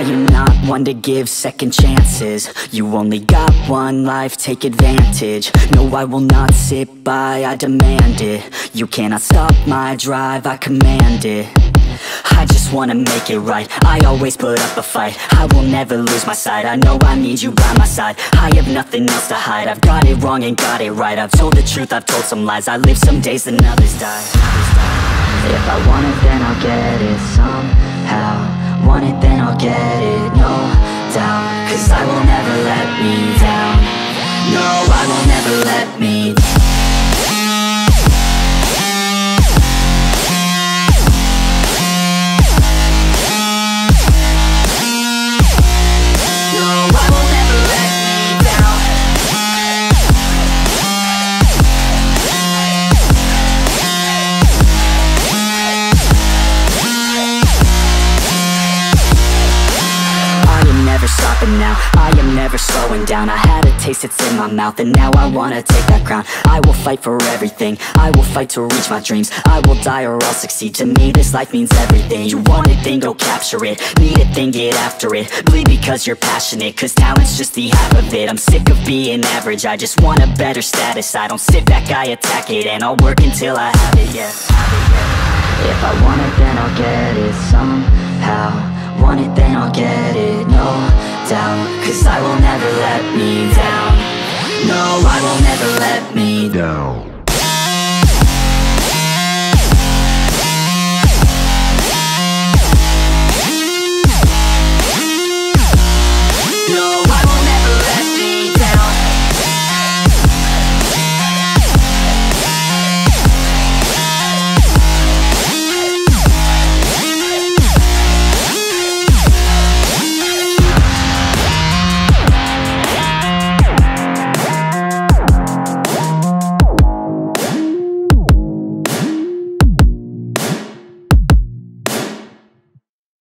I am not one to give second chances. You only got one life, take advantage. No, I will not sit by, I demand it. You cannot stop my drive, I command it. I just wanna make it right, I always put up a fight. I will never lose my sight, I know I need you by my side. I have nothing else to hide, I've got it wrong and got it right. I've told the truth, I've told some lies. I live some days and others die. If I want it, then I'll get it somehow. Want it, then I'll get it, no doubt. Cause I will never let me down. No, I will never let me down. Stopping now, I am never slowing down. I had a taste, it's in my mouth, and now I wanna take that crown. I will fight for everything, I will fight to reach my dreams. I will die or I'll succeed, to me this life means everything. You want it, then go capture it, need it, then get after it. Bleed because you're passionate, cause talent's just the half of it. I'm sick of being average, I just want a better status. I don't sit back, I attack it, and I'll work until I have it, yeah. If I want it, then I'll get it somehow. Want it, then I'll get it, no doubt. Cause I will never let me down. No, I will never let me down.